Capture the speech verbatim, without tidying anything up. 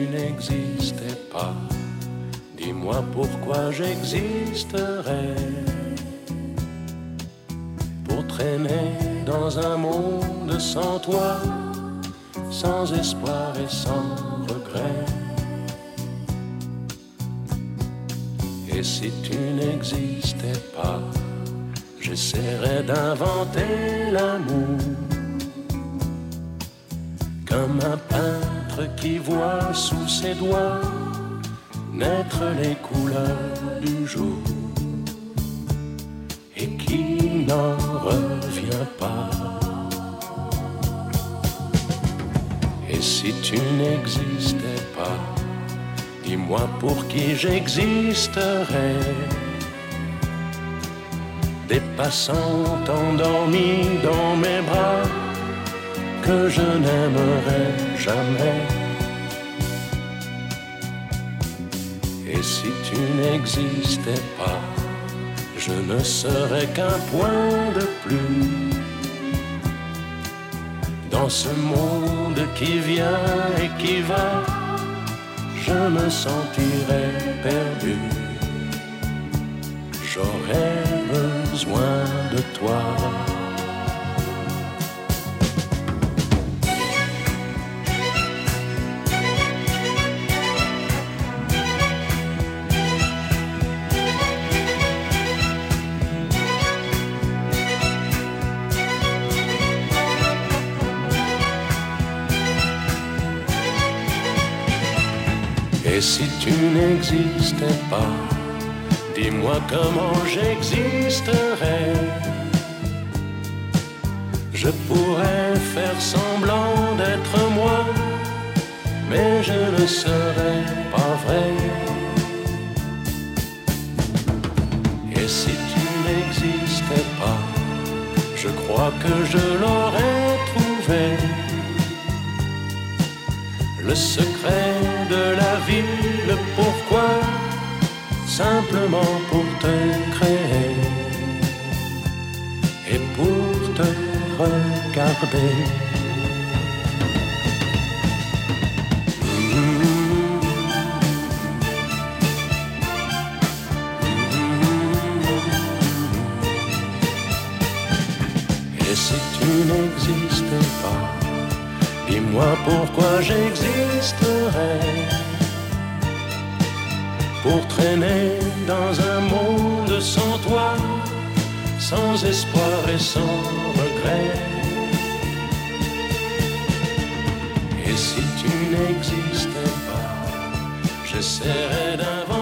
n'existais pas, dis-moi pourquoi j'existerais. Pour traîner dans un monde sans toi, sans espoir et sans regret. Et si tu n'existais pas, j'essaierais d'inventer l'amour, comme un peintre qui voit sous ses doigts naître les couleurs du jour et qui n'en revient pas. Et si tu n'existais pas, dis-moi pour qui j'existerais. Des passants endormis dans mes bras que je n'aimerais jamais. Et si tu n'existais pas, je ne serais qu'un point de plus dans ce monde qui vient et qui va. Je me sentirais perdu. J'aurais besoin de toi. Et si tu n'existais pas, dis-moi comment j'existerais. Je pourrais faire semblant d'être moi, mais je ne serais pas vrai. Et si tu n'existais pas, je crois que je l'aurais trouvé. Le secret de la vie, le pourquoi, simplement pour te créer et pour te regarder. Et si tu n'existais pas, dis-moi pourquoi j'existerais. Pour traîner dans un monde sans toi, sans espoir et sans regret. Et si tu n'existais pas, j'essaierais d'inventer